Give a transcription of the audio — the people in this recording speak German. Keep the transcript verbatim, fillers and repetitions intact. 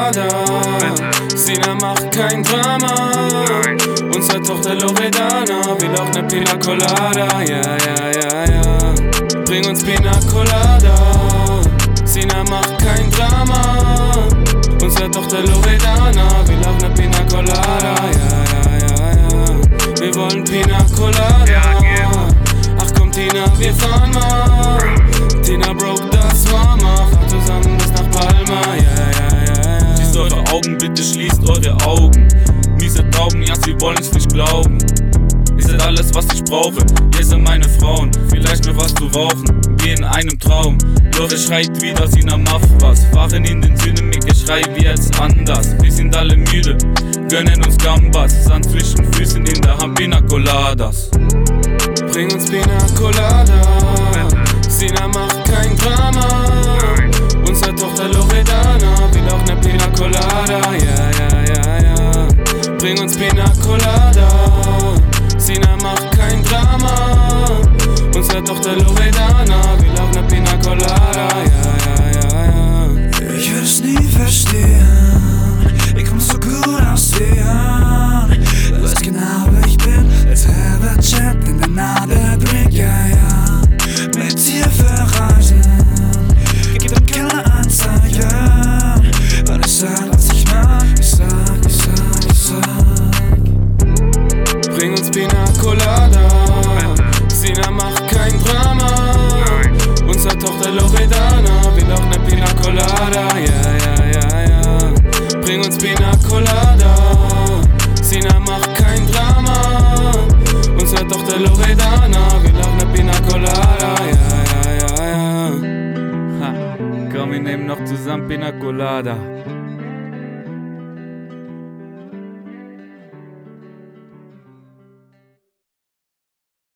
Colada. Sina macht kein Drama. Unsere Tochter Loredana will auch ne Pina Colada. Ja, ja, ja, ja. Bring uns Pina Colada. Sina macht kein Drama. Unsere Tochter Loredana will auch ne Pina Colada. Ja, ja, ja, ja. Wir wollen Pina Colada. Ach komm Tina, wir fahren mal. Tina broke, das war mal. Fahr zusammen bis nach Palma. Ja, ja, ja, ja. Schließt eure Augen, bitte schließt eure Augen. Miese Tauben, ja sie wollen's nicht glauben. Ihr seid alles, was ich brauche. Ihr seid meine Frauen, vielleicht noch was zu rauchen. Wie in einem Traum. Lore schreit wieder, Sina macht was. Fahren in den Süden mit Geschrei, wie jetzt anders. Wir sind alle müde, gönnen uns Gambas. Sand zwischen Füßen in der Hand, Pina Coladas. Bring uns Pina Colada. Sina macht kein Drama. Unsere Tochter Loredana will auch ne Pina Colada. Ja, ja, ja, ja. Bring uns Pina Colada. Sina macht kein Drama. Unsere Tochter Loredana will auch ne Pina Colada. Ja, ja, ja, ja. Ich würde es nie verstehen, ich komm so gut aussehen. Du weißt genau, wer ich bin, als Herbert Chat in der Nadelbrick, ja, ja. Mit dir verreisen, gib ihm keine Anzeigen, weil ich sag, was ich mag, ich sag, ich sag, ich sag. Bring uns Pina Colada. Sina macht kein Drama. Unsere Tochter Loredana will auch ne Pina Colada. Ja, ja, ja, ja. Bring uns Pina Colada. Sina macht kein Drama. Unsere Tochter Loredana will auch ne Pina Colada. Ja, ja, ja, ja. Ha, komm, wir nehmen noch zusammen Pina Colada.